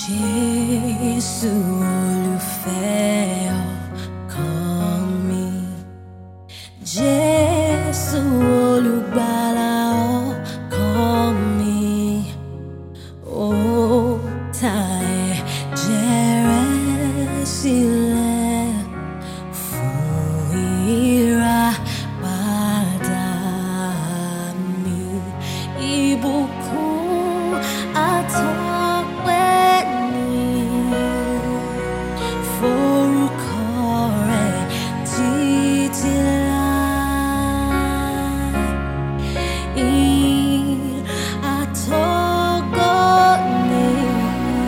Jésù olùfẹ́ ọkàn mi, Jésù olùgbàlà ọkàn mi, ó ta ẹ̀jẹ̀ rẹ̀ sílẹ̀ fún ìràpadà mi. Ìbùkún